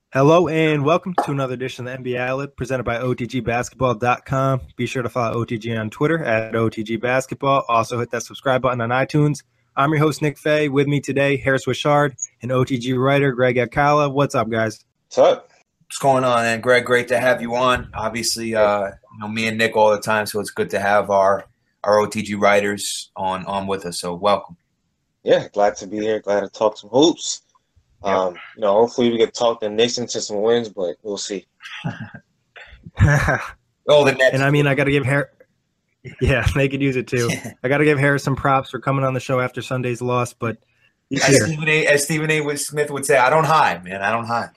Hello and welcome to another edition of the NBA Outlet presented by OTGBasketball.com. Be sure to follow OTG on Twitter at OTG Basketball. Also hit that subscribe button on iTunes. I'm your host, Nick Fay. With me today, Harris Wishard and OTG writer Greg Akala. What's up, guys? What's up? What's going on, man? Greg, great to have you on. Obviously, me and Nick all the time, so it's good to have our OTG writers on with us. So welcome. Yeah, glad to be here. Glad to talk some hoops. Hopefully we can talk the Knicks into some wins, but we'll see. The Nets. And I mean, I got to give Harris – yeah, they could use it too. I got to give Harris some props for coming on the show after Sunday's loss, but as Stephen A. Smith would say, I don't hide, man. I don't hide.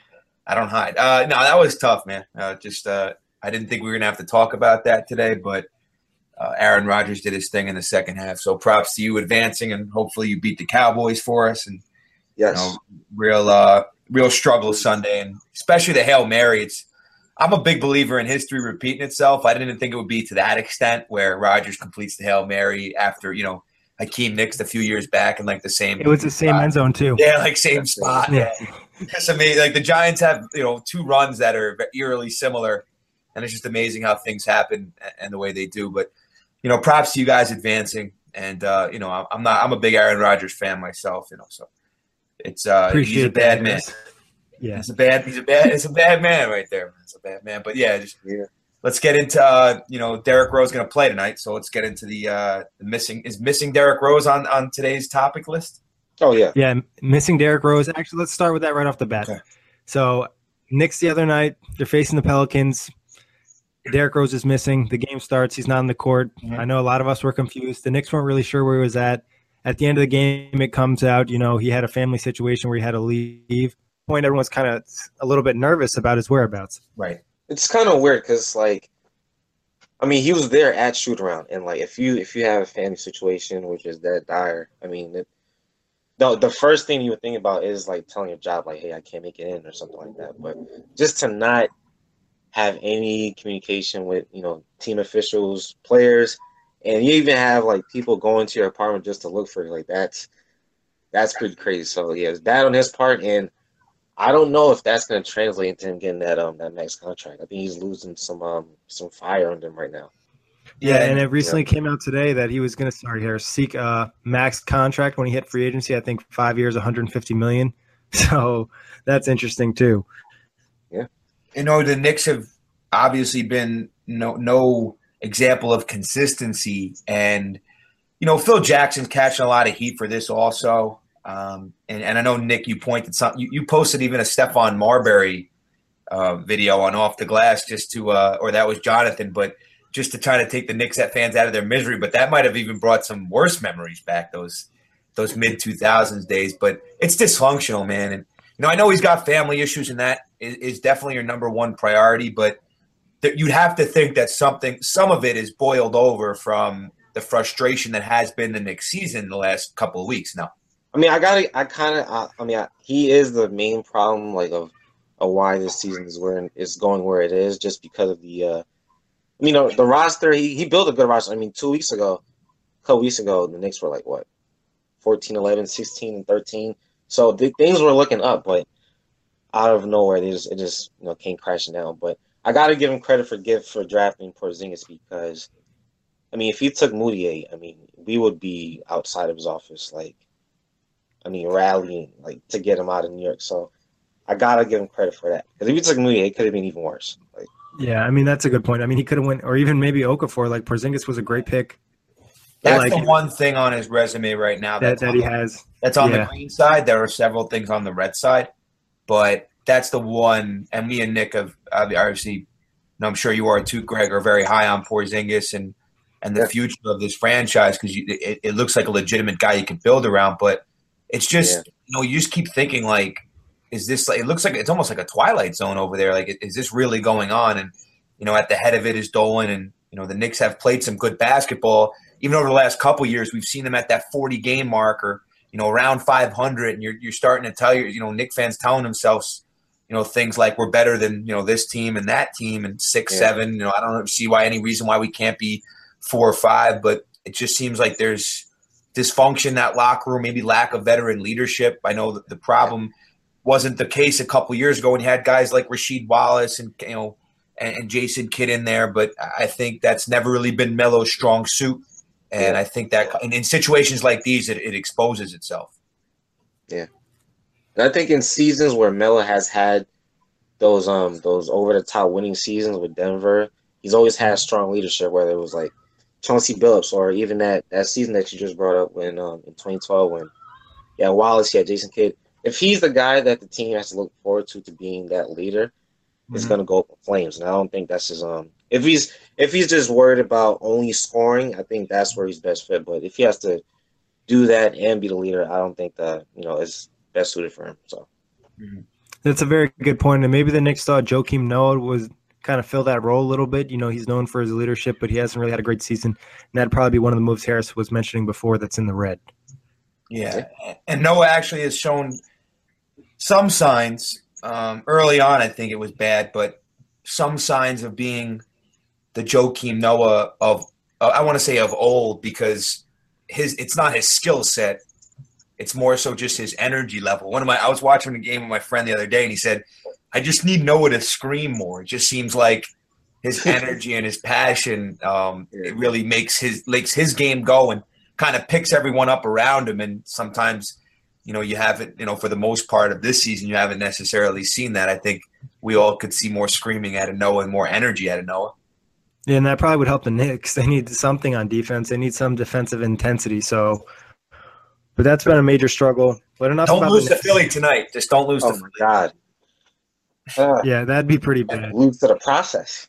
No, that was tough, man. I didn't think we were going to have to talk about that today, but Aaron Rodgers did his thing in the second half. So props to you advancing, and hopefully you beat the Cowboys for us. And yes, real struggle Sunday, and especially the Hail Mary. I'm a big believer in history repeating itself. I didn't think it would be to that extent where Rodgers completes the Hail Mary after, Hakeem Nicks a few years back and like the same. It was the same end zone too. Yeah, like same spot. Yeah. It's amazing. Like the Giants have, two runs that are eerily similar, and it's just amazing how things happen and the way they do. But, props to you guys advancing. And, I'm a big Aaron Rodgers fan myself, so it's he's a bad man. Yeah. It's a bad man right there. It's a bad man. But let's get into Derrick Rose going to play tonight. So let's get into the missing Derrick Rose on today's topic list. Oh yeah. Yeah, missing Derrick Rose. Actually, let's start with that right off the bat. Okay. So Knicks the other night, they're facing the Pelicans. Derrick Rose is missing. The game starts. He's not on the court. Mm-hmm. I know a lot of us were confused. The Knicks weren't really sure where he was at. At the end of the game, it comes out, he had a family situation where he had to leave. Point, everyone's kind of a little bit nervous about his whereabouts. Right. It's kind of weird because, he was there at shoot-around, and, if you have a family situation which is that dire, the first thing you would think about is, telling your job, hey, I can't make it in or something like that. But just to not have any communication with, team officials, players, and you even have, people going to your apartment just to look for you, that's pretty crazy. So, yeah, it's bad on his part, and I don't know if that's going to translate into him getting that max contract. I think he's losing some fire on him right now. Yeah, and it recently came out today that he was going to seek a max contract when he hit free agency. I think 5 years, $150 million. So that's interesting too. Yeah, the Knicks have obviously been no example of consistency, and Phil Jackson's catching a lot of heat for this also. And I know, Nick, you pointed something. You posted even a Stephon Marbury video on Off the Glass just to, or that was Jonathan, but just to try to take the Knicks fans out of their misery. But that might have even brought some worse memories back, those mid 2000s days. But it's dysfunctional, man. And I know he's got family issues, and that is definitely your number one priority. But you'd have to think that some of it is boiled over from the frustration that has been the Knicks season the last couple of weeks now. He is the main problem, of why this season is going where it is, just because of the roster. He built a good roster. 2 weeks ago, a couple weeks ago, the Knicks were 14, 11, 16, and 13. So things were looking up, but out of nowhere, it just came crashing down. But I got to give him credit for drafting Porzingis, because, if he took Moutier, we would be outside of his office, rallying to get him out of New York. So I gotta give him credit for that, because if he took Moutier, it could have been even worse. Yeah, that's a good point. He could have went, or even maybe Okafor. Porzingis was a great pick. That's the one thing on his resume right now that he has. That's on the green side. There are several things on the red side, but that's the one. And me and Nick have obviously, I'm sure you are too, Greg, are very high on Porzingis and the future of this franchise, because it looks like a legitimate guy you can build around. But it's just you just keep thinking, is this it looks like it's almost like a Twilight Zone over there. Is this really going on? And at the head of it is Dolan, and the Knicks have played some good basketball. Even over the last couple years, we've seen them at that 40 game marker, around 500, and you're starting to tell Knick fans telling themselves, things like we're better than this team and that team and 6, 7. I don't see any reason why we can't be 4 or 5, but it just seems like there's dysfunction in that locker room, maybe lack of veteran leadership. I know that the problem wasn't the case a couple years ago when you had guys like Rasheed Wallace and and Jason Kidd in there. But I think that's never really been Melo's strong suit, and I think that in situations like these, it exposes itself. Yeah, and I think in seasons where Melo has had those over the top winning seasons with Denver, he's always had strong leadership. Whether it was like Chauncey Billups or even that season that you just brought up when in 2012 when Wallace, Jason Kidd. If he's the guy that the team has to look forward to being that leader, it's gonna go up in flames. And I don't think that's his if he's just worried about only scoring, I think that's where he's best fit. But if he has to do that and be the leader, I don't think that is best suited for him. So that's a very good point. And maybe the Knicks thought Joakim Noah was kind of fill that role a little bit. He's known for his leadership, but he hasn't really had a great season. And that'd probably be one of the moves Harris was mentioning before that's in the red. Yeah, and Noah actually has shown some signs early on. I think it was bad, but some signs of being the Joakim Noah of I want to say of old, because it's not his skill set. It's more so just his energy level. I was watching a game with my friend the other day, and he said, I just need Noah to scream more. It just seems like his energy and his passion it really makes his game go and kind of picks everyone up around him. And sometimes, you haven't, for the most part of this season, you haven't necessarily seen that. I think we all could see more screaming out of Noah and more energy out of Noah. Yeah, and that probably would help the Knicks. They need something on defense. They need some defensive intensity. But that's been a major struggle. But enough. Don't lose to Philly tonight. Just don't lose to Philly. Oh, God. Yeah, that'd be pretty bad. Lose to the process.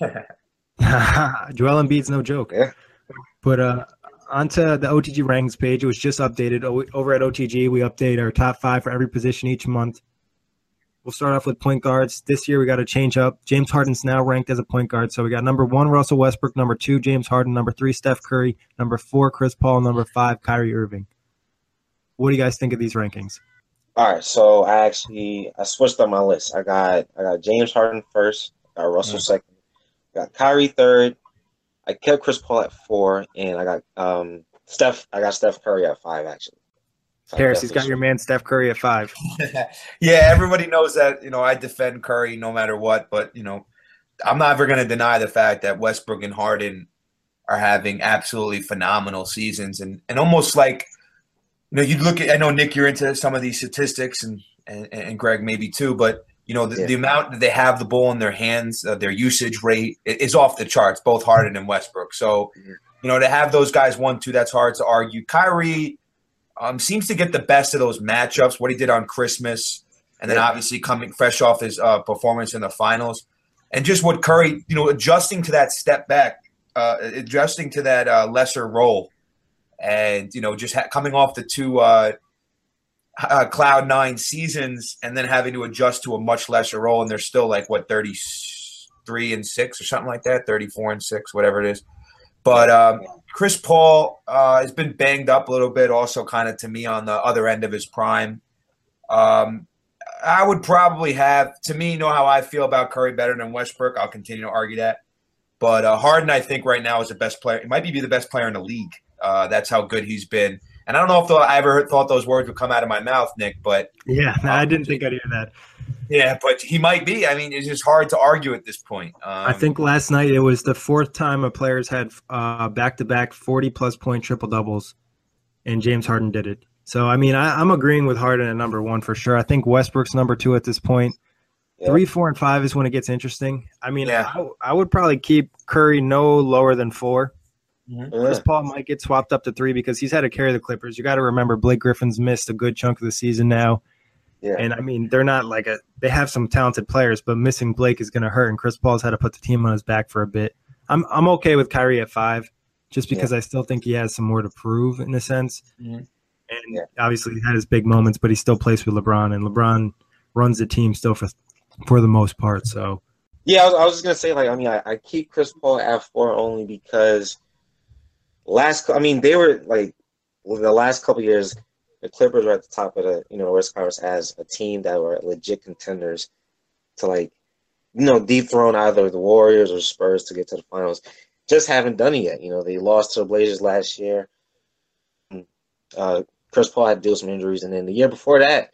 Joel Embiid's no joke. Yeah. But onto the OTG rankings page. It was just updated. Over at OTG, we update our top 5 for every position each month. We'll start off with point guards. This year we got to change up. James Harden's now ranked as a point guard. So we got number 1, Russell Westbrook, number 2, James Harden, number 3, Steph Curry, number 4, Chris Paul, number 5, Kyrie Irving. What do you guys think of these rankings? All right, so I switched up my list. I got James Harden first, I got Russell second, I got Kyrie third, I kept Chris Paul at 4, and I got Steph Curry at 5 actually. Harris, he's got your man Steph Curry at 5. Yeah, everybody knows that, I defend Curry no matter what, but, I'm not ever going to deny the fact that Westbrook and Harden are having absolutely phenomenal seasons and almost like, you'd look at – I know, Nick, you're into some of these statistics and Greg maybe too, but, the amount that they have the ball in their hands, their usage rate is off the charts, both Harden and Westbrook. So, to have those guys 1-2, that's hard to argue. Kyrie seems to get the best of those matchups, what he did on Christmas, and then obviously coming fresh off his performance in the finals. And just what Curry, adjusting to that step back, adjusting to that lesser role. And, just coming off the 2 Cloud 9 seasons and then having to adjust to a much lesser role. And they're still 33-6 or something like that, 34-6, whatever it is. But Chris Paul has been banged up a little bit also kind of to me on the other end of his prime. I would probably have – to me, how I feel about Curry better than Westbrook. I'll continue to argue that. But Harden, I think, right now is the best player. He might be the best player in the league. That's how good he's been. And I don't know if I ever thought those words would come out of my mouth, Nick, but – yeah, I didn't think I'd hear that. Yeah, but he might be. I mean, it's just hard to argue at this point. I think last night it was the 4th time a player's had back-to-back 40-plus point triple-doubles, and James Harden did it. So, I mean, I'm agreeing with Harden at number 1 for sure. I think Westbrook's number 2 at this point. Yep. 3, 4, and 5 is when it gets interesting. I mean, I would probably keep Curry no lower than 4. Mm-hmm. Chris Paul might get swapped up to 3 because he's had to carry the Clippers. You got to remember Blake Griffin's missed a good chunk of the season now. Yeah. And, I mean, they're not they have some talented players, but missing Blake is going to hurt, and Chris Paul's had to put the team on his back for a bit. I'm okay with Kyrie at 5 just because I still think he has some more to prove in a sense. Mm-hmm. And obviously he had his big moments, but he still plays with LeBron, and LeBron runs the team still for the most part. So yeah, I was just gonna say I keep Chris Paul at 4 only because they were the last couple of years the Clippers were at the top of the West Conference as a team that were legit contenders to dethrone either the Warriors or Spurs to get to the finals. Just haven't done it yet. They lost to the Blazers last year. Chris Paul had to deal with some injuries, and then the year before that,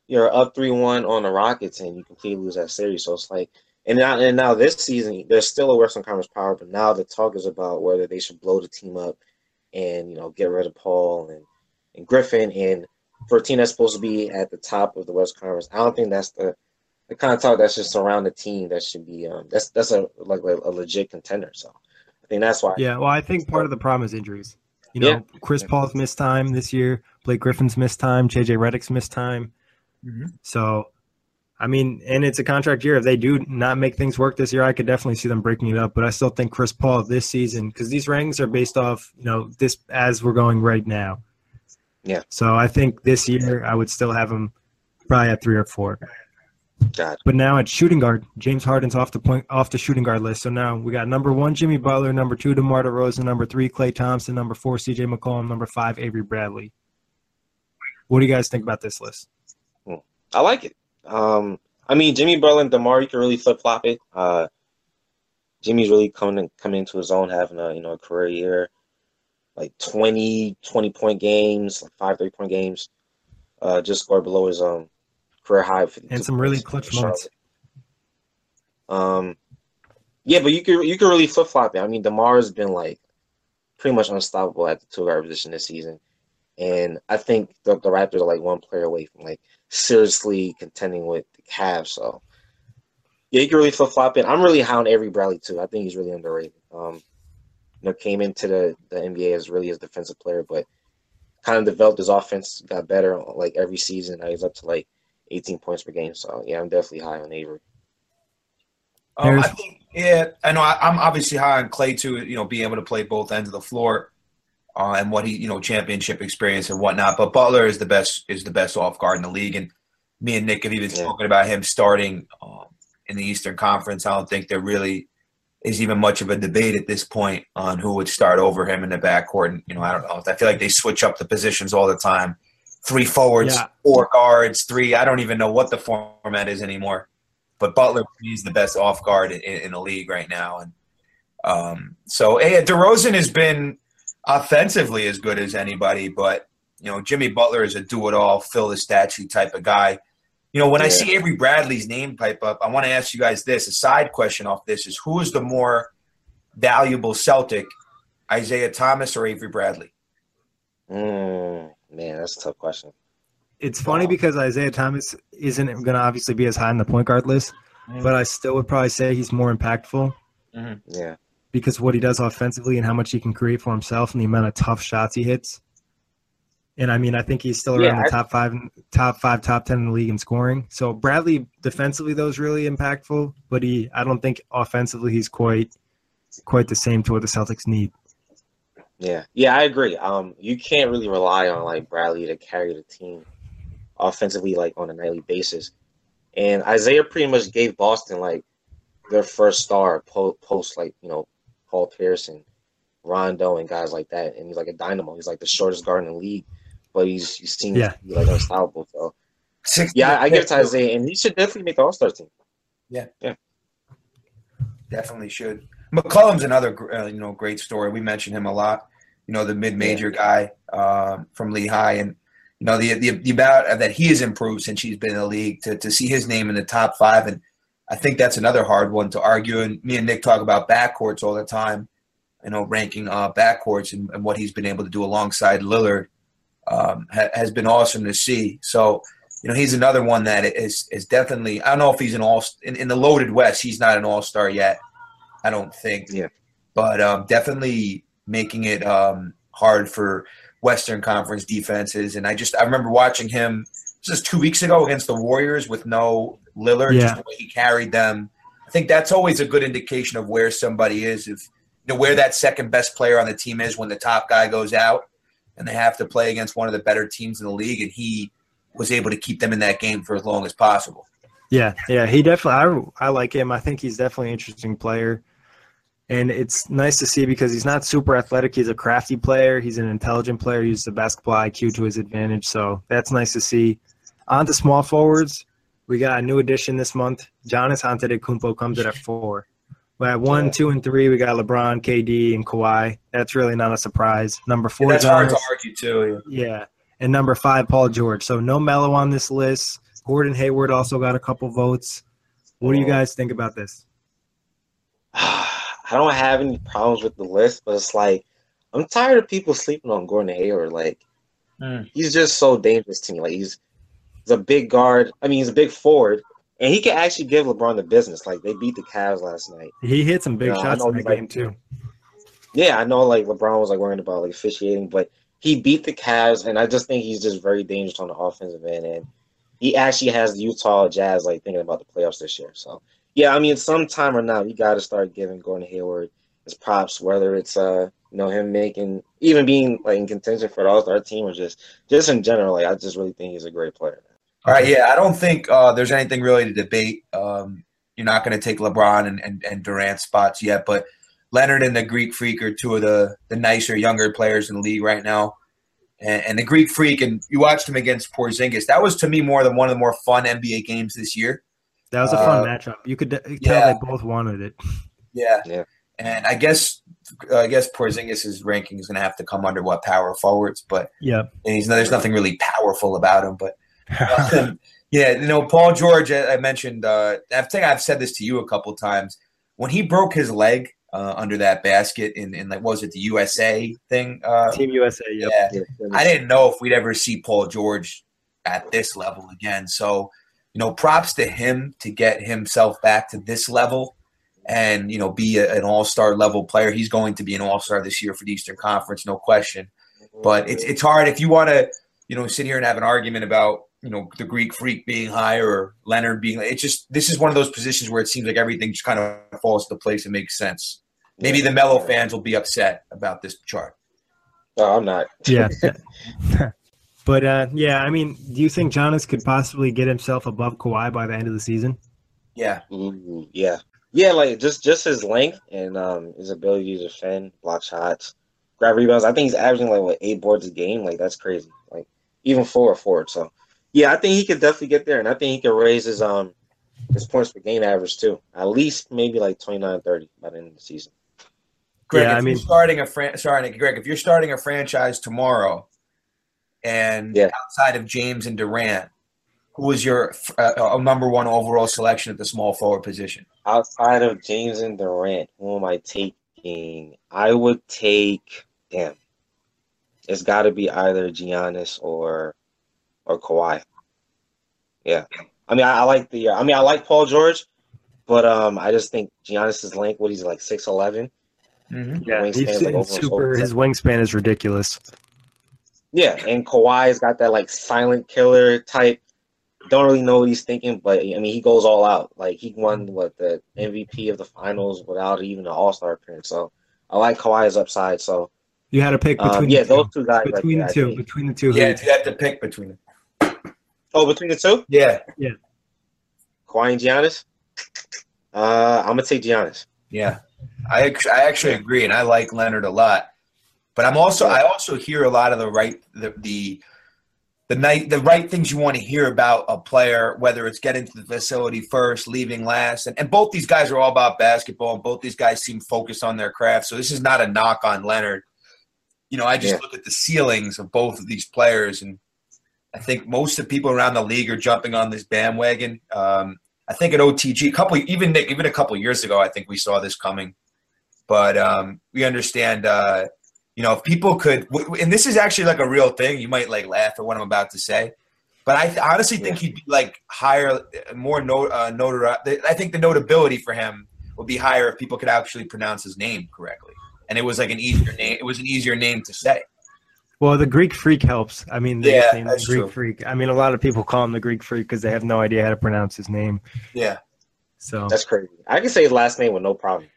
you're up 3-1 on the Rockets and you completely lose that series. So it's like, and now this season there's still a Western Conference power, but now the talk is about whether they should blow the team up and get rid of Paul and Griffin, and for a team that's supposed to be at the top of the West Conference, I don't think that's the kind of talk that's just around the team that should be that's a legit contender. So I think that's why. Yeah, well, I think part of the problem is injuries. Chris Paul's missed time this year. Blake Griffin's missed time. JJ Redick's missed time. Mm-hmm. So, I mean, and it's a contract year. If they do not make things work this year, I could definitely see them breaking it up. But I still think Chris Paul this season, because these rankings are based off, this as we're going right now. Yeah. So I think this year I would still have him probably at 3 or 4. Got it. But now at shooting guard, James Harden's off the shooting guard list. So now we got number 1 Jimmy Butler, number 2 DeMar DeRozan, number 3 Klay Thompson, number 4 CJ McCollum, number 5 Avery Bradley. What do you guys think about this list? I like it. I mean, Jimmy Butler and DeMar, you can really flip flop it. Jimmy's really coming into his own, having a career year, like 20-point games, like 5 3-point games. Just scored below his career high of 52 and some really clutch moments. Yeah, but you can really flip flop it. I mean, DeMar has been like pretty much unstoppable at the 2-guard position this season, and I think the Raptors are like one player away from like seriously contending with the Cavs. So yeah, you can really flip flop it. I'm really high on Avery Bradley too. I think he's really underrated. Came into the NBA as really his defensive player, but kind of developed his offense, got better like every season. Now he's up to like 18 points per game. So yeah, I'm definitely high on Avery. I think, I know I'm obviously high on Klay too, being able to play both ends of the floor, and what he, championship experience and whatnot. But Butler is the best off guard in the league, and me and Nick have even spoken about him starting in the Eastern Conference. I don't think there really is even much of a debate at this point on who would start over him in the backcourt. And, I don't know. I feel like they switch up the positions all the time. 3 forwards, 4 guards, 3. I don't even know what the format is anymore. But Butler is the best off guard in the league right now. And so DeRozan has been offensively as good as anybody, but Jimmy Butler is a do-it-all, fill the stat sheet type of guy. When I see Avery Bradley's name pipe up, I want to ask you guys this. A side question off this is, who is the more valuable Celtic, Isaiah Thomas or Avery Bradley? Man, that's a tough question. It's funny because Isaiah Thomas isn't going to obviously be as high on the point guard list, but I still would probably say he's more impactful. Mm-hmm. Yeah. Because of what he does offensively and how much he can create for himself and the amount of tough shots he hits. And, I mean, I think he's still around the top 5, top 10 in the league in scoring. So Bradley defensively, though, is really impactful, but I don't think offensively he's quite the same to what the Celtics need. Yeah, I agree. You can't really rely on like Bradley to carry the team offensively, like on a nightly basis. And Isaiah pretty much gave Boston like their first star post like Paul Pierce and Rondo and guys like that. And he's like a dynamo. He's like the shortest guard in the league, but he seems to be like unstoppable. So I give it to Isaiah, and he should definitely make the All-Star team. Yeah, definitely should. McCollum's another great story. We mentioned him a lot. The mid-major guy from Lehigh, and the amount that he has improved since he's been in the league. To see his name in the top 5, and I think that's another hard one to argue. And me and Nick talk about backcourts all the time. Ranking backcourts and what he's been able to do alongside Lillard has been awesome to see. So, he's another one that is definitely – I don't know if he's in the loaded West, he's not an all-star yet, I don't think. Yeah. But definitely making it hard for Western Conference defenses. And I remember watching him just 2 weeks ago against the Warriors with no Lillard, just the way he carried them. I think that's always a good indication of where somebody is, if where that second best player on the team is when the top guy goes out and they have to play against one of the better teams in the league, and he was able to keep them in that game for as long as possible. Yeah, he definitely – I like him. I think he's definitely an interesting player. And it's nice to see because he's not super athletic. He's a crafty player. He's an intelligent player. He uses the basketball IQ to his advantage. So that's nice to see. On to small forwards, we got a new addition this month. Giannis Antetokounmpo comes in at 4. But at 1, 2, and 3, we got LeBron, KD, and Kawhi. That's really not a surprise. Number 4, that's hard to argue too. Yeah. And number 5, Paul George. So no Melo on this list. Gordon Hayward also got a couple votes. What do you guys think about this? I don't have any problems with the list, but it's like I'm tired of people sleeping on Gordon Hayward. Like he's just so dangerous to me. Like he's a big guard. I mean, he's a big forward, and he can actually give LeBron the business. Like they beat the Cavs last night. He hit some big shots in the game too. Yeah, I know. Like LeBron was like worrying about like officiating, but he beat the Cavs, and I just think he's just very dangerous on the offensive end, and he actually has the Utah Jazz like thinking about the playoffs this year. So yeah, I mean, sometime or not, we got to start giving Gordon Hayward his props, whether it's him even being like in contention for the All-Star team or just in general. Like I just really think he's a great player. All right, yeah, I don't think there's anything really to debate. You're not going to take LeBron and Durant spots yet, but Leonard and the Greek Freak are two of the nicer, younger players in the league right now. And the Greek Freak, and you watched him against Porzingis. That was, to me, one of the more fun NBA games this year. That was a fun matchup. You could tell they both wanted it. Yeah. And I guess Porzingis' ranking is going to have to come under power forwards, but there's nothing really powerful about him. But Paul George, I mentioned. I think I've said this to you a couple times. When he broke his leg under that basket in like, what was it, the USA thing? Team USA. Yep. Yeah. I didn't know if we'd ever see Paul George at this level again. So, props to him to get himself back to this level. And, be an all-star level player. He's going to be an all-star this year for the Eastern Conference, no question. But it's hard if you want to, sit here and have an argument about, the Greek Freak being higher or Leonard being – this is one of those positions where it seems like everything just kind of falls into place and makes sense. Maybe the Melo fans will be upset about this chart. No, I'm not. Yeah. But, I mean, do you think Giannis could possibly get himself above Kawhi by the end of the season? Yeah. Yeah. Yeah, like just his length and his ability to defend, block shots, grab rebounds. I think he's averaging like 8 boards a game. Like that's crazy. Like even forward. So yeah, I think he could definitely get there, and I think he could raise his points per game average too. At least maybe like 29, 30 by the end of the season. Greg, if you're starting a franchise tomorrow, and outside of James and Durant, who was your number one overall selection at the small forward position? Outside of James and Durant, who am I taking? I would take – it's got to be either Giannis or Kawhi. Yeah. I mean, I like Paul George, but I just think Giannis's length, he's like 6'11". Mm-hmm. Yeah, his wingspan is ridiculous. Yeah, and Kawhi's got that like silent killer type. Don't really know what he's thinking, but I mean, he goes all out. Like he won the MVP of the finals without even an All-Star appearance. So I like Kawhi's upside. So you had to pick between those two guys. Between the two. Yeah, you had to pick between them. Oh, between the two? Yeah. Kawhi and Giannis. I'm gonna take Giannis. Yeah, I actually agree, and I like Leonard a lot. But I also hear a lot of the right things you want to hear about a player, whether it's getting to the facility first, leaving last. And both these guys are all about basketball, and both these guys seem focused on their craft. So this is not a knock on Leonard. I just look at the ceilings of both of these players, and I think most of the people around the league are jumping on this bandwagon. I think at OTG, even a couple years ago, I think we saw this coming. But we understand if people could, and this is actually like a real thing, you might like laugh at what I'm about to say, but I honestly think he'd be like higher, more notoriety. I think the notability for him would be higher if people could actually pronounce his name correctly, and it was like an easier name. It was an easier name to say. Well, the Greek Freak helps. I mean, that's Greek true. Freak. I mean, a lot of people call him the Greek Freak because they have no idea how to pronounce his name. Yeah, so that's crazy. I can say his last name with no problem.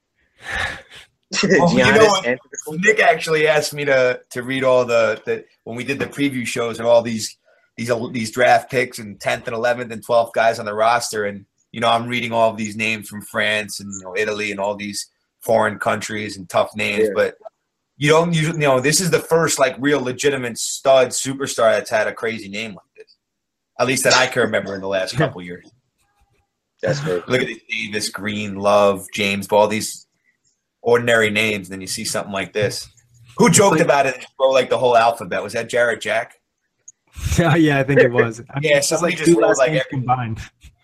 Nick actually asked me to read all the when we did the preview shows and all these draft picks and 10th and 11th and 12th guys on the roster, and I'm reading all of these names from France and Italy and all these foreign countries and tough names, but you don't usually this is the first like real legitimate stud superstar that's had a crazy name like this, at least that I can remember in the last couple years. That's great. Look at these Davis, Green, Love, James, all these ordinary names, then you see something like this. Who joked about it and wrote like the whole alphabet? Was that Jarrett Jack? Oh, yeah, I think it was. I mean, Yeah, it's just somebody like just two rolled last like games every. combined.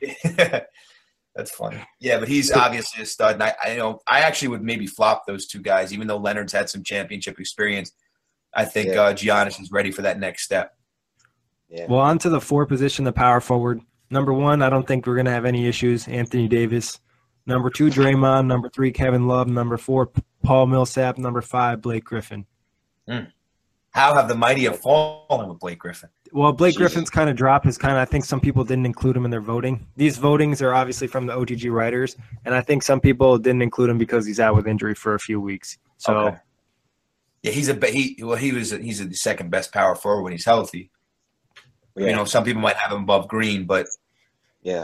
That's funny. Yeah, but he's obviously a stud. And I know I actually would maybe flop those two guys, even though Leonard's had some championship experience. I think Giannis is ready for that next step. Yeah. Well, on to the 4 position, the power forward. Number 1, I don't think we're going to have any issues, Anthony Davis. Number 2, Draymond. Number 3, Kevin Love. Number 4, Paul Millsap. Number 5, Blake Griffin. How have the mighty have fallen with Blake Griffin? Well, Blake Griffin's kind of drop is I think some people didn't include him in their voting. These votings are obviously from the OTG writers, and I think some people didn't include him because he's out with injury for a few weeks. So, okay. Yeah, he's the second best power forward when he's healthy. Yeah. You know, some people might have him above Green, but yeah,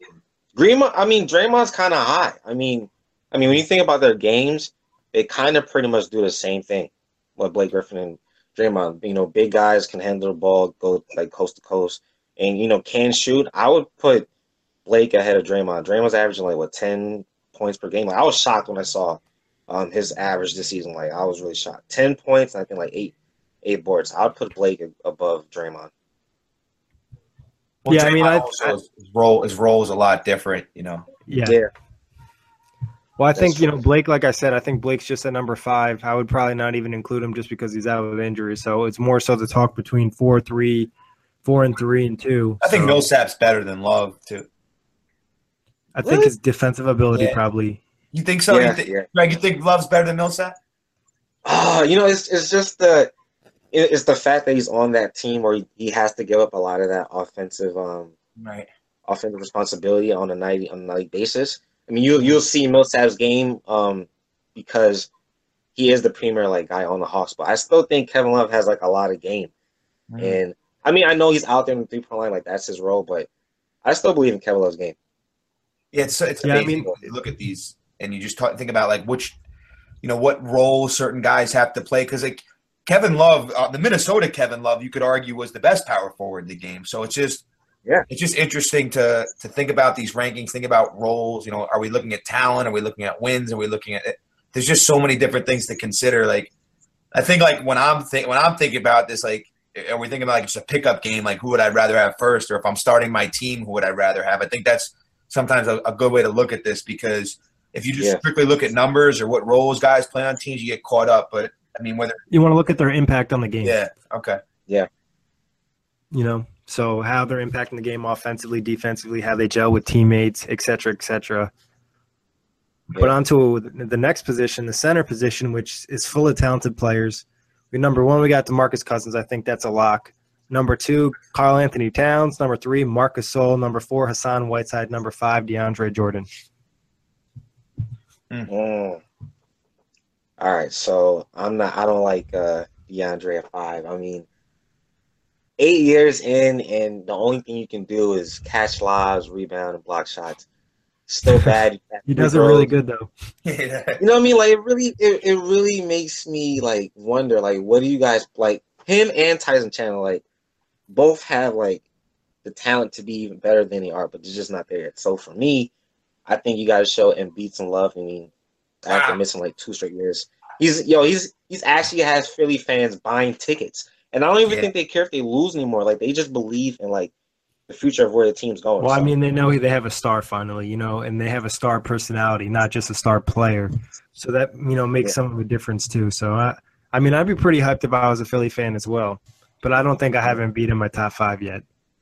Draymond's kind of high. I mean, when you think about their games, they kind of pretty much do the same thing. What Blake Griffin and Draymond, you know, big guys can handle the ball, go like coast to coast, and you know can shoot. I would put Blake ahead of Draymond. Draymond's averaging like 10 points per game. Like I was shocked when I saw his average this season. Like I was really shocked. 10 points, and I think like eight boards. I would put Blake above Draymond. Well, yeah, Draymond his role is a lot different, you know. Yeah. Well, I think, you know, Blake, like I said, I think Blake's just at number 5. I would probably not even include him just because he's out with injury. So it's more so the talk between 4 and 3, and 2. I think Millsap's better than Love, too. I think his defensive ability probably. You think so? Yeah, Greg, you think Love's better than Millsap? You know, it's just it's the fact that he's on that team where he has to give up a lot of that offensive offensive responsibility on a nightly basis. I mean, you'll see Millsap's game because he is the premier like guy on the Hawks, but I still think Kevin Love has like a lot of game. And I mean, I know he's out there in the 3-point line, like that's his role, but I still believe in Kevin Love's game. Yeah, it's amazing. I mean, look at these, and you just think about like which, you know, what role certain guys have to play because like Kevin Love, the Minnesota Kevin Love, you could argue was the best power forward in the game. So it's just. Yeah, it's just interesting to think about these rankings, think about roles. You know, are we looking at talent? Are we looking at wins? Are we looking at it? There's just so many different things to consider. Like, I think like when I'm thinking about this, like, are we thinking about like just a pickup game? Like, who would I rather have first? Or if I'm starting my team, who would I rather have? I think that's sometimes a good way to look at this because if you just strictly look at numbers or what roles guys play on teams, you get caught up. But I mean, whether you want to look at their impact on the game. Yeah. Okay. Yeah. You know. So how they're impacting the game offensively, defensively, how they gel with teammates, et cetera, et cetera. Yeah. But on to the next position, the center position, which is full of talented players. Number 1, we got DeMarcus Cousins. I think that's a lock. Number 2, Karl Anthony Towns. Number 3, Marc Gasol. Number 4, Hassan Whiteside. Number 5, DeAndre Jordan. All right, so I don't like DeAndre at 5. I mean, 8 years in, and the only thing you can do is catch lobs, rebound, and block shots. Still bad. He does it really good though. You know what I mean? Like it really makes me like wonder, like, what do you guys like? Him and Tyson Chandler, like, both have like the talent to be even better than they are, but they're just not there yet. So for me, I think you guys show Embiid some love. I mean, after missing like 2 straight years, he's actually has Philly fans buying tickets. And I don't even think they care if they lose anymore. Like, they just believe in, like, the future of where the team's going. Well, I mean, they know they have a star finally, you know, and they have a star personality, not just a star player. So that, you know, makes some of a difference, too. So, I mean, I'd be pretty hyped if I was a Philly fan as well. But I don't think I haven't beat him my top 5 yet.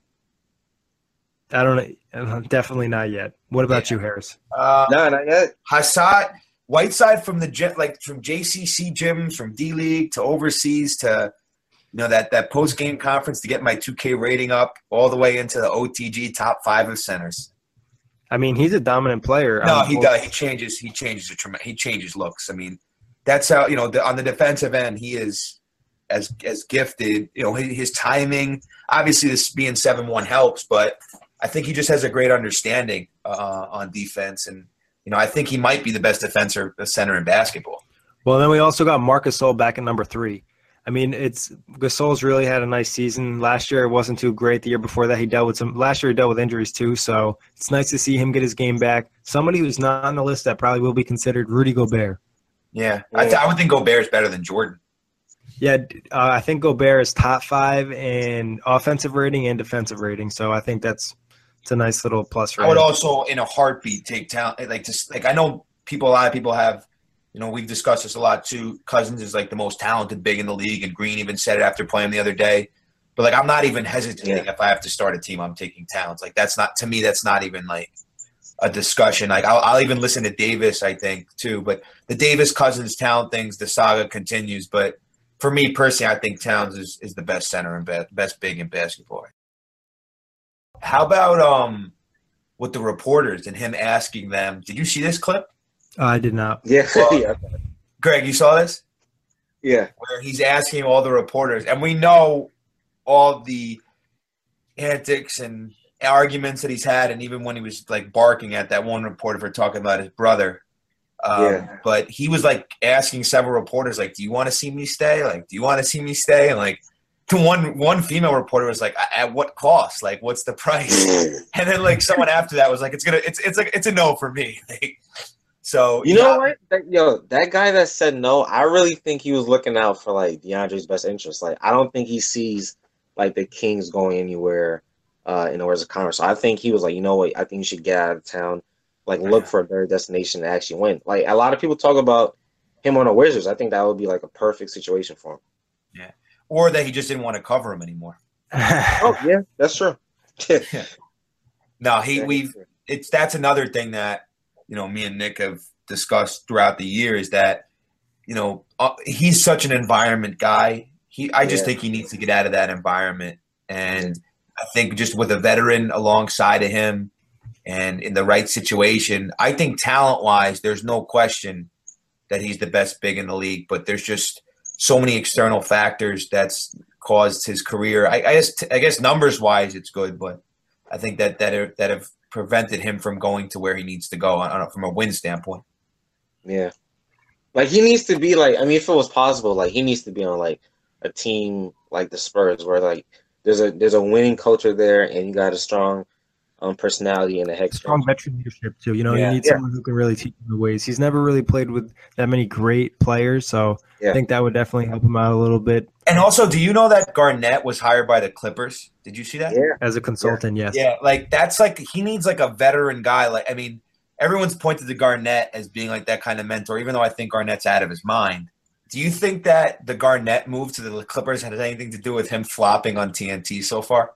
I don't know. Definitely not yet. What about you, Harris? No, not yet. Hassan Whiteside from from JCC gyms, from D-League to overseas to – you know, that post-game conference to get my 2K rating up all the way into the OTG top 5 of centers. I mean, he's a dominant player. No, he does. He changes looks. I mean, that's how, you know, on the defensive end, he is as gifted. You know, his timing. Obviously, this being 7-1 helps, but I think he just has a great understanding on defense, and you know, I think he might be the best center in basketball. Well, then we also got Marc Gasol back at number 3. I mean, Gasol's really had a nice season. Last year it wasn't too great. The year before that last year he dealt with injuries too, so it's nice to see him get his game back. Somebody who's not on the list that probably will be considered, Rudy Gobert. Yeah. I would think Gobert is better than Jordan. Yeah, I think Gobert is top 5 in offensive rating and defensive rating. So I think it's a nice little plus for I would him. also, in a heartbeat, take talent. Like I know a lot of people have, we've discussed this a lot too. Cousins is like the most talented big in the league, and Green even said it after playing the other day. But like, I'm not even hesitating if I have to start a team. I'm taking Towns. Like that's not, to me, that's not even like a discussion. Like I'll even listen to Davis, I think too. But the Davis Cousins talent things, the saga continues. But for me personally, I think Towns is the best center and best big in basketball. How about with the reporters and him asking them? Did you see this clip? I did not. Yeah, yeah, Greg, you saw this? yeah. Where he's asking all the reporters, and we know all the antics and arguments that he's had, and even when he was like barking at that one reporter for talking about his brother. But he was like asking several reporters, like, "Do you want to see me stay? Like, do you want to see me stay?" And like, to one female reporter was like, "At what cost? Like, what's the price?" And then like someone after that was like, "It's a no for me." So you know what? That guy that said no, I really think he was looking out for like DeAndre's best interest. Like, I don't think he sees like the Kings going anywhere in the words of commerce. So I think he was like, you know what? I think you should get out of town. Like, look for a better destination to actually win. Like, a lot of people talk about him on the Wizards. I think that would be like a perfect situation for him. Yeah, or that he just didn't want to cover him anymore. Oh yeah, that's true. No, that's another thing that me and Nick have discussed throughout the year is that he's such an environment guy. I just think he needs to get out of that environment, and I think just with a veteran alongside of him and in the right situation, I think talent-wise, there's no question that he's the best big in the league, but there's just so many external factors that's caused his career. I guess numbers-wise, it's good, but I think that have prevented him from going to where he needs to go from a win standpoint. Yeah. Like, he needs to be like, I mean, if it was possible, like, he needs to be on like a team like the Spurs where like there's a winning culture there and you got a strong personality and a heck strong veteran leadership too. You need someone who can really teach him the ways. He's never really played with that many great players, so I think that would definitely help him out a little bit. And also, do you know that Garnett was hired by the Clippers? Did you see that? Yeah. As a consultant, yes. Yeah, like that's like he needs like a veteran guy. Like, I mean, everyone's pointed to Garnett as being like that kind of mentor, even though I think Garnett's out of his mind. Do you think that the Garnett move to the Clippers had anything to do with him flopping on TNT so far?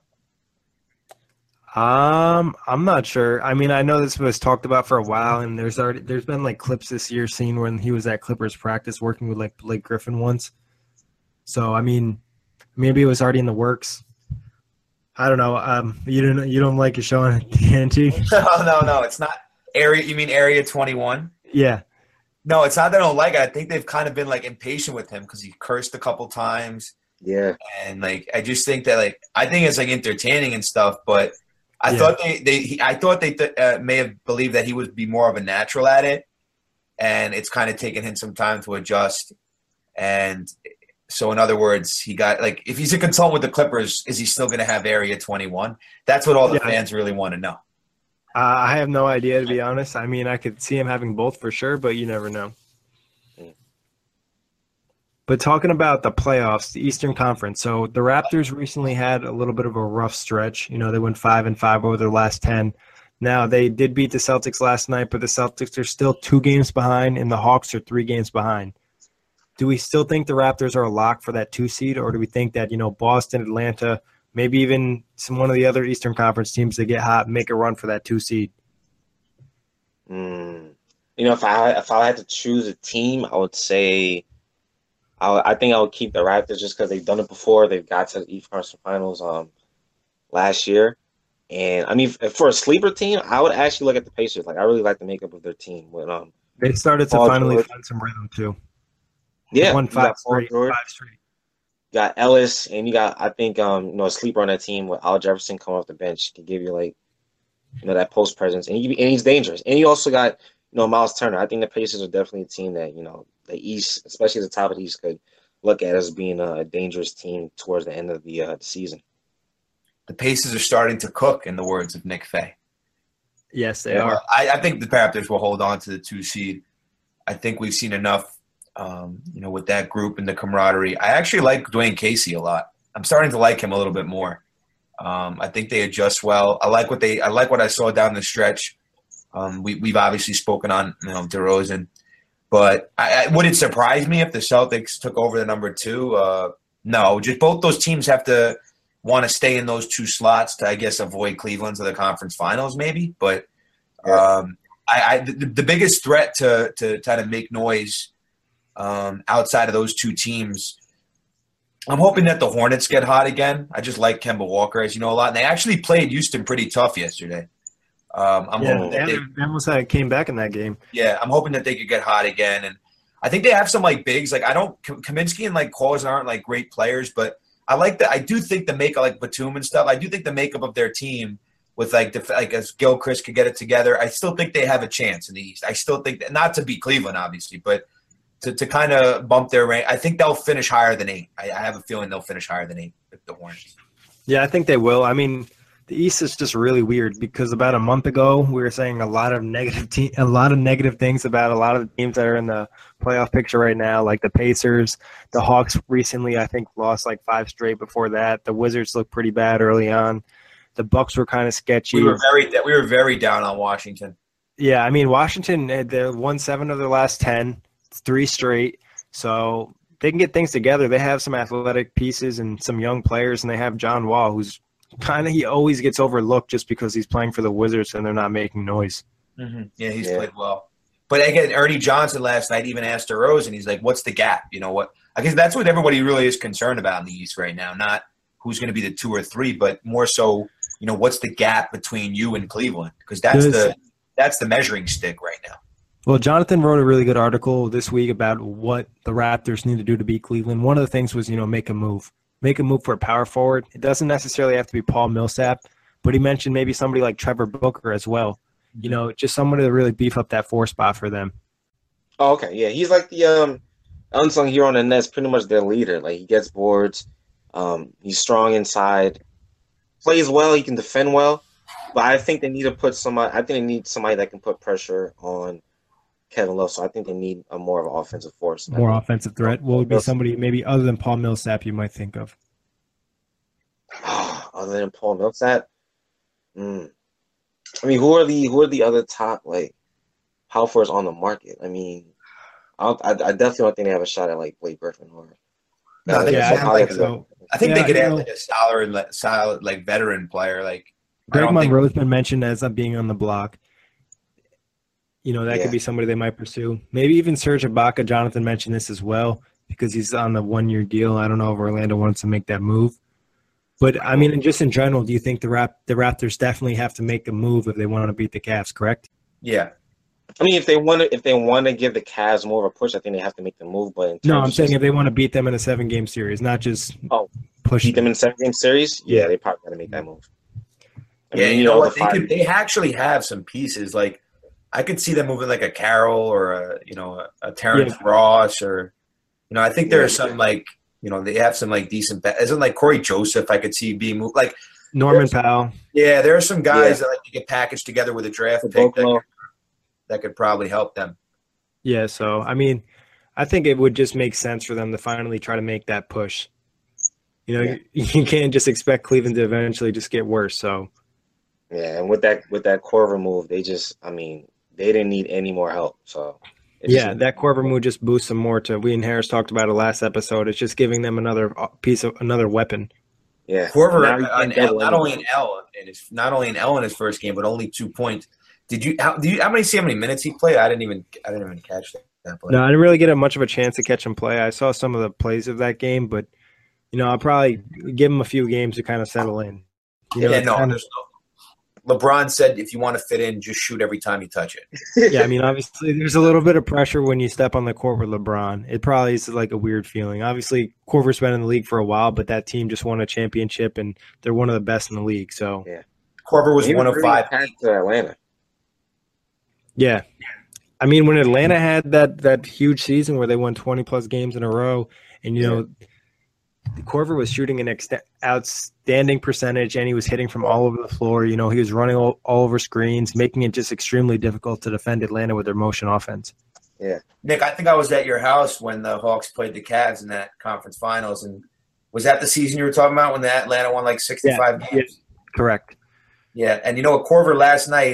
I'm not sure. I mean, I know this was talked about for a while, and there's been like clips this year seen when he was at Clippers practice working with like Blake Griffin once. So I mean, maybe it was already in the works. I don't know. You don't like it showing at TNT? No, it's not. You mean Area 21? Yeah. No, it's not that I don't like it. I think they've kind of been like impatient with him because he cursed a couple times. Yeah. And like, I just think that like, I think it's like entertaining and stuff, but I thought they may have believed that he would be more of a natural at it, and it's kind of taken him some time to adjust. And so, in other words, he got like, if he's a consultant with the Clippers, is he still going to have Area 21? That's what all the fans really want to know. I have no idea, to be honest. I mean, I could see him having both for sure, but you never know. But talking about the playoffs, the Eastern Conference, so the Raptors recently had a little bit of a rough stretch. They went 5-5 over their last 10. Now, they did beat the Celtics last night, but the Celtics are still 2 games behind, and the Hawks are 3 games behind. Do we still think the Raptors are a lock for that 2 seed, or do we think that, Boston, Atlanta, maybe even one of the other Eastern Conference teams that get hot make a run for that 2 seed? If I had to choose a team, I would say I think I would keep the Raptors just because they've done it before. They've got to the Eastern Finals last year. And, I mean, for a sleeper team, I would actually look at the Pacers. Like, I really like the makeup of their team. They started to finally find some rhythm, too. Yeah. Won 5 straight. You got Ellis, and you got, I think, a sleeper on that team with Al Jefferson coming off the bench can give you, like, that post presence. And he's dangerous. And you also got, Miles Turner. I think the Pacers are definitely a team that, the East, especially the top of the East, could look at as being a dangerous team towards the end of the season. The Pacers are starting to cook, in the words of Nick Fay. Yes, they are. I think the Raptors will hold on to the 2 seed. I think we've seen enough with that group and the camaraderie. I actually like Dwayne Casey a lot. I'm starting to like him a little bit more. I think they adjust well. I like what I saw down the stretch. We've obviously spoken on DeRozan, but would it surprise me if the Celtics took over the number 2? No, just both those teams have to want to stay in those 2 slots to, I guess, avoid Cleveland to the conference finals, maybe. But the biggest threat to try to make noise outside of those 2 teams, I'm hoping that the Hornets get hot again. I just like Kemba Walker, as you know, a lot. And they actually played Houston pretty tough yesterday. I'm hoping that they almost came back in that game. Yeah, I'm hoping that they could get hot again. And I think they have some bigs. Kaminsky and Kawhi aren't great players, but I do think the makeup, Batum and stuff, I do think the makeup of their team with as Gilchrist could get it together, I still think they have a chance in the East. I still think that, not to beat Cleveland, obviously, but to kind of bump their rank. I think they'll finish higher than 8. I have a feeling they'll finish higher than 8 with the Hornets. Yeah, I think they will. I mean, the East is just really weird because about a month ago we were saying a lot of negative things about a lot of the teams that are in the playoff picture right now, like the Pacers. The Hawks recently, I think, lost 5 straight before that. The Wizards looked pretty bad early on. The Bucks were kind of sketchy. We were very down on Washington. Yeah, I mean, Washington, they won 7 of their last 10. 3 straight, so they can get things together. They have some athletic pieces and some young players, and they have John Wall, who's he always gets overlooked just because he's playing for the Wizards and they're not making noise. Mm-hmm. Yeah, he's played well. But again, Ernie Johnson last night even asked DeRozan, he's like, "What's the gap?" You know what? I guess that's what everybody really is concerned about in the East right now. Not who's going to be the 2 or 3, but more so, what's the gap between you and Cleveland? Because that's the measuring stick right now. Well, Jonathan wrote a really good article this week about what the Raptors need to do to beat Cleveland. One of the things was, make a move. Make a move for a power forward. It doesn't necessarily have to be Paul Millsap, but he mentioned maybe somebody like Trevor Booker as well. Just somebody to really beef up that 4 spot for them. Oh, okay. Yeah, he's like the unsung hero on the Nets, pretty much their leader. He gets boards. He's strong inside. Plays well. He can defend well. But I think they need to put somebody – I think they need somebody that can put pressure on Kevin Love, so I think they need a more of an offensive force. More offensive threat. What would be somebody maybe other than Paul Millsap you might think of? Other than Paul Millsap? I mean, who are the other top power forwards on the market? I mean, I definitely don't think they have a shot at Blake Griffin or. No, I think they could have a solid veteran player Greg Monroe's been mentioned as being on the block. That could be somebody they might pursue. Maybe even Serge Ibaka. Jonathan mentioned this as well because he's on the 1-year deal. I don't know if Orlando wants to make that move. But, I mean, just in general, do you think the Raptors definitely have to make a move if they want to beat the Cavs, correct? Yeah. I mean, if they want to give the Cavs more of a push, I think they have to make the move. But no, I'm saying if they want to beat them in a 7-game series, not just push beat them in a 7-game series. Yeah, they probably got to make that move. They actually have some pieces. I could see them moving a Carroll or a Terrence Ross or I think there are some they have some decent isn't Corey Joseph I could see being moved Norman Powell. Yeah, there are some guys that get packaged together with a draft pick that could probably help them. Yeah, so I mean, I think it would just make sense for them to finally try to make that push. You can't just expect Cleveland to eventually just get worse. So yeah, and with that Korver move, they didn't need any more help. So that Korver move just boosts them more. We and Harris talked about it last episode. It's just giving them another weapon. Yeah, Korver not only in L in his first game, but only 2 points. How many minutes he played? I didn't even catch that play. No, I didn't really get much of a chance to catch him play. I saw some of the plays of that game, but I'll probably give him a few games to kind of settle in. LeBron said, if you want to fit in, just shoot every time you touch it. Yeah, I mean, obviously, there's a little bit of pressure when you step on the court with LeBron. It probably is a weird feeling. Obviously, Korver's been in the league for a while, but that team just won a championship, and they're one of the best in the league. So, yeah, Korver was one of 5 to Atlanta. Yeah, I mean, when Atlanta had that huge season where they won 20-plus games in a row, and Korver was shooting an outstanding percentage, and he was hitting from all over the floor. He was running all over screens, making it just extremely difficult to defend Atlanta with their motion offense. Yeah. Nick, I think I was at your house when the Hawks played the Cavs in that conference finals, and was that the season you were talking about when the Atlanta won like 65 games? Yeah, correct. Yeah, and Korver last night,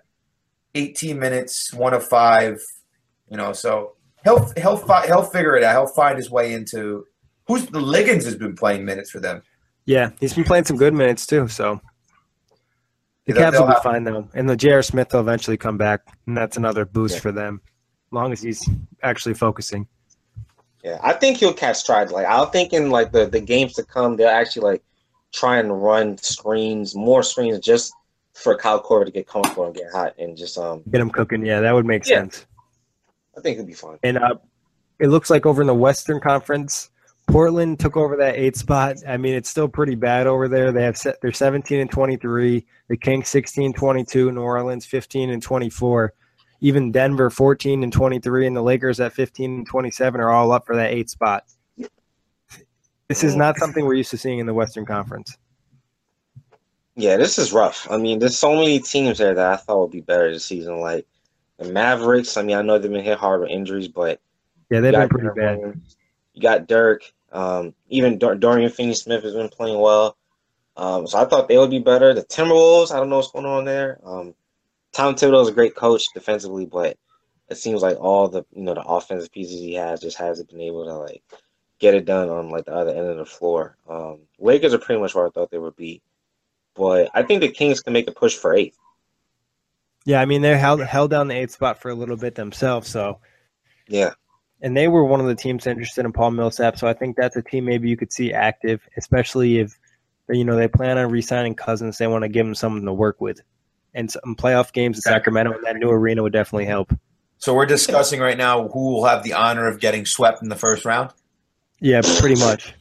18 minutes, 1 of 5. So he'll figure it out. He'll find his way into who's the Liggins has been playing minutes for them. Yeah, he's been playing some good minutes too. So the Cavs will be fine though, and the J.R. Smith will eventually come back, and that's another boost for them, as long as he's actually focusing. Yeah, I think he'll catch strides. Like I'll think in like the games to come, they'll actually like try and run more screens, just for Kyle Korver to get comfortable and get hot and just get him cooking. Yeah, that would make sense. I think he'll be fine. And it looks like over in the Western Conference, Portland took over that 8th spot. I mean, it's still pretty bad over there. They're 17-23. The Kings 16-22. New Orleans 15-24. Even Denver 14-23, and the Lakers at 15-27 are all up for that 8th spot. This is not something we're used to seeing in the Western Conference. Yeah, this is rough. I mean, there's so many teams there that I thought would be better this season. Like the Mavericks. I mean, I know they've been hit hard with injuries, but yeah, they've been pretty bad. You got Dirk. Even Dorian Finney-Smith has been playing well. So I thought they would be better. The Timberwolves, I don't know what's going on there. Tom Thibodeau is a great coach defensively, but it seems like all the the offensive pieces he has just hasn't been able to like get it done on like the other end of the floor. Lakers are pretty much where I thought they would be, but I think the Kings can make a push for 8th. Yeah, I mean they're held down the 8th spot for a little bit themselves, so yeah. And they were one of the teams interested in Paul Millsap, so I think that's a team maybe you could see active, especially if they plan on re-signing Cousins. They want to give him something to work with. And some playoff games in Sacramento in that new arena would definitely help. So we're discussing right now who will have the honor of getting swept in the first round? Yeah, pretty much.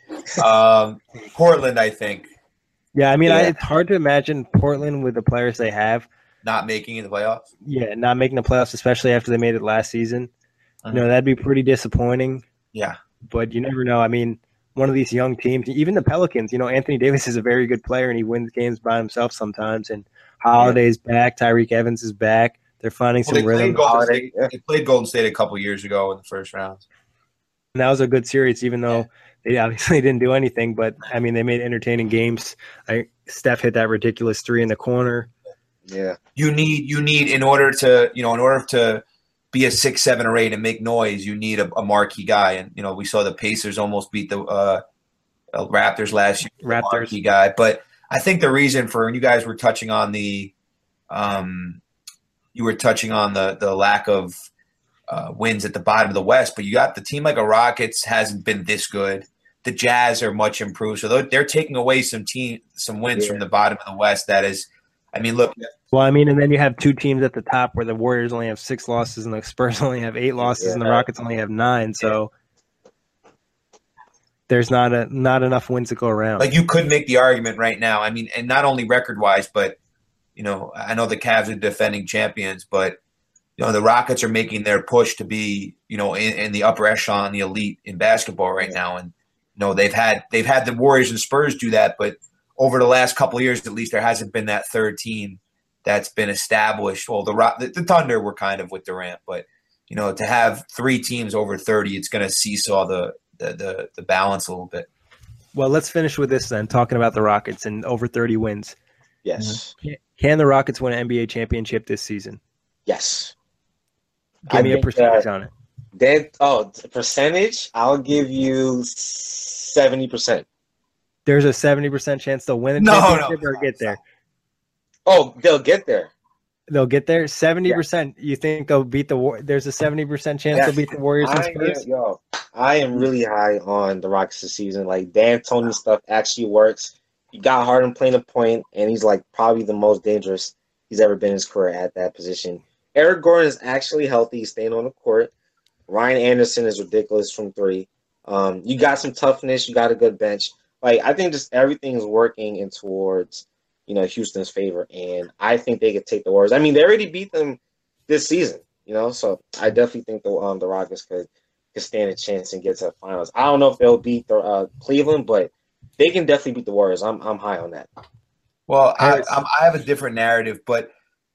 Portland, I think. Yeah, I mean, it's hard to imagine Portland with the players they have. Not making it the playoffs? Yeah, not making the playoffs, especially after they made it last season. That'd be pretty disappointing. Yeah. But you never know. I mean, one of these young teams, even the Pelicans, Anthony Davis is a very good player, and he wins games by himself sometimes, and Holiday's back. Tyreek Evans is back. They're finding some rhythm. They played Golden State a couple years ago in the first round. And that was a good series, even though they obviously didn't do anything. But, I mean, they made entertaining games. Steph hit that ridiculous 3 in the corner. Yeah. You need in order to be a 6, 7, or 8 and make noise, you need a marquee guy. And, we saw the Pacers almost beat the Raptors last year. Marquee guy. But I think the reason for, and you guys were touching on the lack of wins at the bottom of the West, but you got the team like a Rockets hasn't been this good. The Jazz are much improved, so they're taking away some wins from the bottom of the West. That is, I mean, look. Well, I mean, and then you have 2 teams at the top where the Warriors only have 6 losses and the Spurs only have 8 losses and the Rockets only have 9. So there's not enough wins to go around. Like you could make the argument right now. I mean, and not only record-wise, but I know the Cavs are defending champions, but the Rockets are making their push to be in the upper echelon, the elite in basketball right now, and they've had the Warriors and Spurs do that, but over the last couple of years, at least, there hasn't been that third team that's been established. Well, the Thunder were kind of with Durant, but to have 3 teams over 30, it's going to seesaw the balance a little bit. Well, let's finish with this then, talking about the Rockets and over 30 wins. Yes. Can the Rockets win an NBA championship this season? Yes. Give me a percentage on it. Percentage? I'll give you 70%. There's a 70% chance they'll win a championship or get there. Oh, they'll get there. They'll get there. 70%. You think they'll beat There's a 70% chance they'll beat the Warriors and Spurs? I am really high on the Rockets this season. Like D'Antoni stuff actually works. You got Harden playing a point, and he's like probably the most dangerous he's ever been in his career at that position. Eric Gordon is actually healthy. He's staying on the court. Ryan Anderson is ridiculous from 3. You got some toughness. You got a good bench. Like I think just everything is working in towards Houston's favor, and I think they could take the Warriors. I mean, they already beat them this season, so I definitely think the Rockets could stand a chance and get to the finals. I don't know if they'll beat the Cleveland, but they can definitely beat the Warriors. I'm high on that. Well, I have a different narrative, but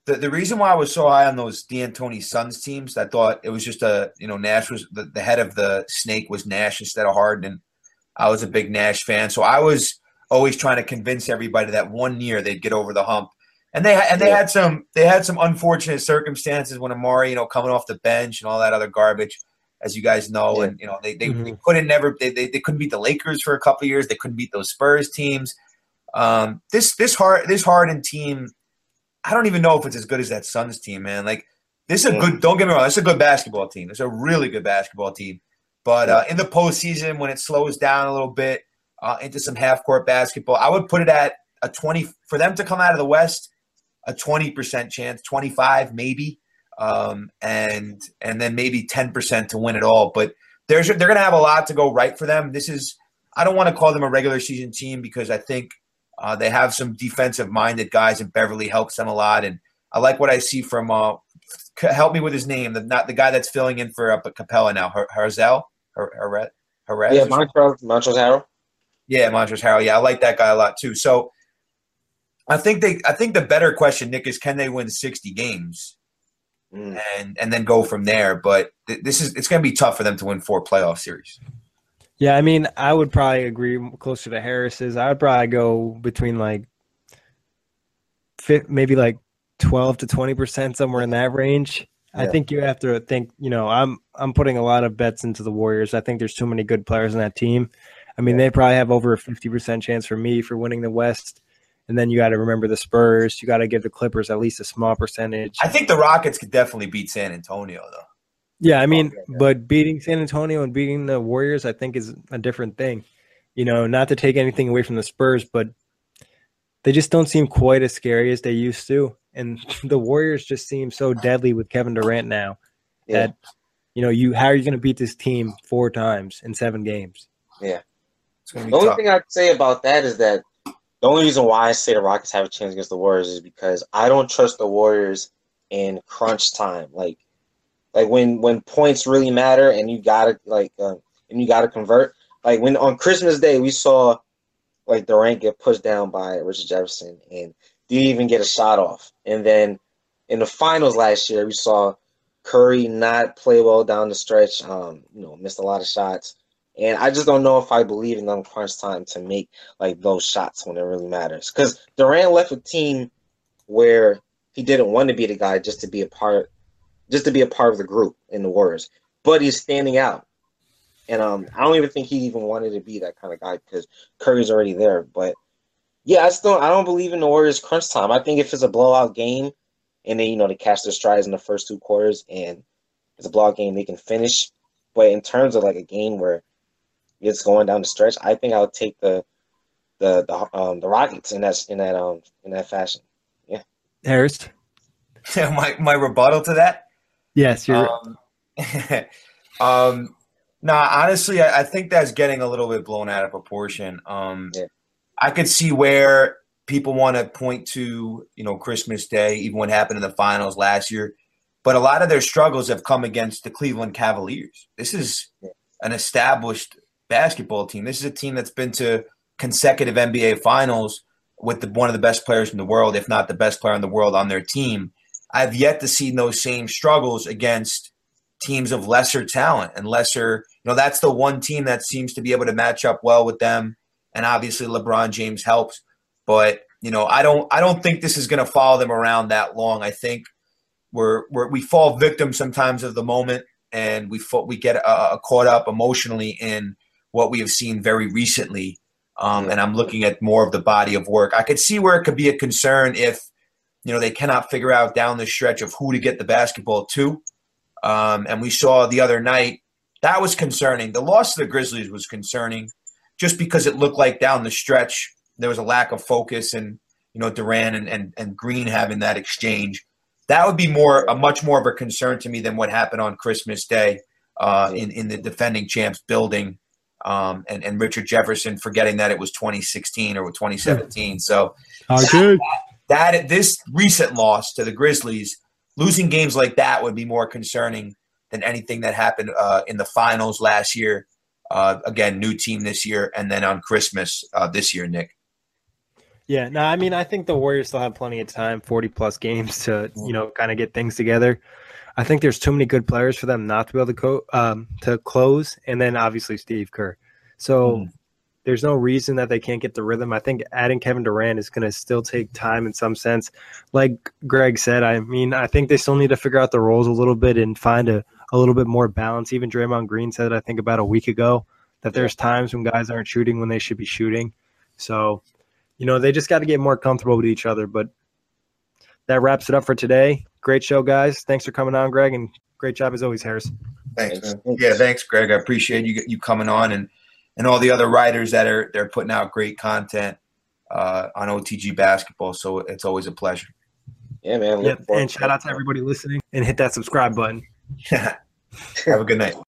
The reason why I was so high on those D'Antoni Suns teams, I thought it was just Nash was the head of the snake was Nash instead of Harden. And I was a big Nash fan, so I was always trying to convince everybody that one year they'd get over the hump. And they had some unfortunate circumstances when Amari, coming off the bench and all that other garbage, as you guys know. And they couldn't beat the Lakers for a couple of years. They couldn't beat those Spurs teams. This Harden team, I don't even know if it's as good as that Suns team, man. Like, this is a good – don't get me wrong, this is a good basketball team. It's a really good basketball team. But in the postseason, when it slows down a little bit into some half-court basketball, I would put it at a 20 – for them to come out of the West, a 20% chance, 25 maybe, and then maybe 10% to win it all. But they're going to have a lot to go right for them. I don't want to call them a regular season team because I think – they have some defensive-minded guys, and Beverly helps them a lot. And I like what I see from help me with his name, the guy that's filling in for Capella now, Harzel? Jerez? Yeah, Montrezl Harrell. Yeah, Montrezl Harrell. Yeah, I like that guy a lot too. So I think the better question, Nick, is can they win 60 games and then go from there? But it's going to be tough for them to win 4 playoff series. Yeah, I mean, I would probably agree closer to Harris's. I would probably go between maybe 12 to 20%, somewhere in that range. Yeah. I think you have to think, I'm putting a lot of bets into the Warriors. I think there's too many good players in that team. I mean, they probably have over a 50% chance for me for winning the West. And then you got to remember the Spurs. You got to give the Clippers at least a small percentage. I think the Rockets could definitely beat San Antonio, though. Yeah, I mean, but beating San Antonio and beating the Warriors, I think, is a different thing. Not to take anything away from the Spurs, but they just don't seem quite as scary as they used to. And the Warriors just seem so deadly with Kevin Durant now that, how are you going to beat this team 4 times in 7 games? Yeah. The only thing I'd say about that is that the only reason why I say the Rockets have a chance against the Warriors is because I don't trust the Warriors in crunch time. Like when points really matter and you gotta convert. Like when on Christmas Day we saw Durant get pushed down by Richard Jefferson and didn't even get a shot off. And then in the finals last year we saw Curry not play well down the stretch. Missed a lot of shots. And I just don't know if I believe in them crunch time to make those shots when it really matters. Because Durant left a team where he didn't want to be the guy just to be a part of the group in the Warriors. But he's standing out. And I don't even think he even wanted to be that kind of guy because Curry's already there. But yeah, I don't believe in the Warriors crunch time. I think if it's a blowout game and then, they catch their strides in the first 2 quarters and it's a blowout game, they can finish. But in terms of a game where it's going down the stretch, I think I would take the Rockets in that fashion. Yeah. Harris? my rebuttal to that? Yes, you're honestly, I think that's getting a little bit blown out of proportion. I could see where people want to point to, Christmas Day, even what happened in the finals last year. But a lot of their struggles have come against the Cleveland Cavaliers. This is an established basketball team. This is a team that's been to consecutive NBA finals with one of the best players in the world, if not the best player in the world on their team. I've yet to see those same struggles against teams of lesser talent and lesser, that's the one team that seems to be able to match up well with them. And obviously LeBron James helps, but I don't think this is going to follow them around that long. I think we fall victim sometimes of the moment and we get caught up emotionally in what we have seen very recently. And I'm looking at more of the body of work. I could see where it could be a concern if, they cannot figure out down the stretch of who to get the basketball to. And we saw the other night, that was concerning. The loss to the Grizzlies was concerning just because it looked like down the stretch there was a lack of focus and, Durant and Green having that exchange. That would be much more of a concern to me than what happened on Christmas Day in the defending champs building and Richard Jefferson forgetting that it was 2016 or 2017. So this recent loss to the Grizzlies, losing games like that would be more concerning than anything that happened in the finals last year. Again, new team this year, and then on Christmas this year, Nick. Yeah, no, I mean, I think the Warriors still have plenty of time, 40-plus games to, kind of get things together. I think there's too many good players for them not to be able to close, and then obviously Steve Kerr. So there's no reason that they can't get the rhythm. I think adding Kevin Durant is going to still take time in some sense. Like Greg said, I mean, I think they still need to figure out the roles a little bit and find a little bit more balance. Even Draymond Green said, I think about a week ago, that there's times when guys aren't shooting when they should be shooting. So, they just got to get more comfortable with each other. But that wraps it up for today. Great show, guys. Thanks for coming on, Greg, and great job as always, Harris. Thanks, man. Yeah, thanks, Greg. I appreciate you coming on and all the other writers they're putting out great content on OTG basketball. So it's always a pleasure. Yeah, man. Yep. And shout out to everybody listening and hit that subscribe button. Have a good night.